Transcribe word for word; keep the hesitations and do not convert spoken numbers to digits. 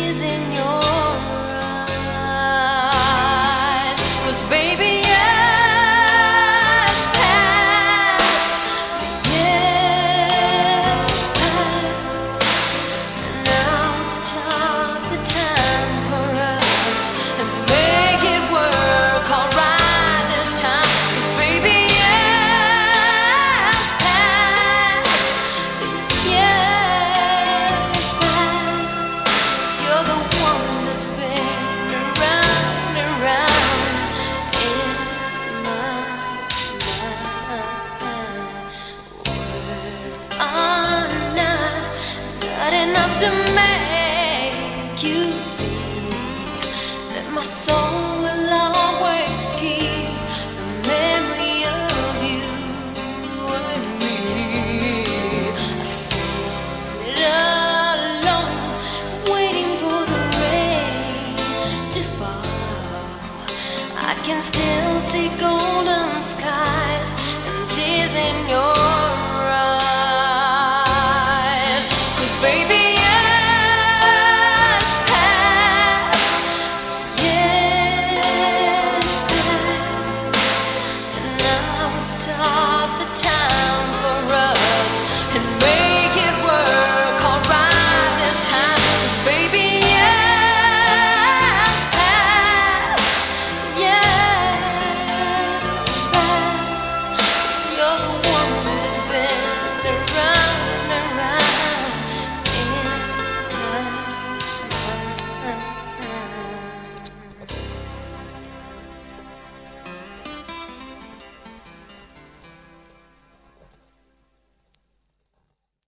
is in your eyes. 'Cause baby, years pass, the years pass, and now it's time, the time for us to make it work alright this time. 'Cause baby, years pass, the years pass. You're the one that's been around, around in my mind. Words are not, not enough to make you see.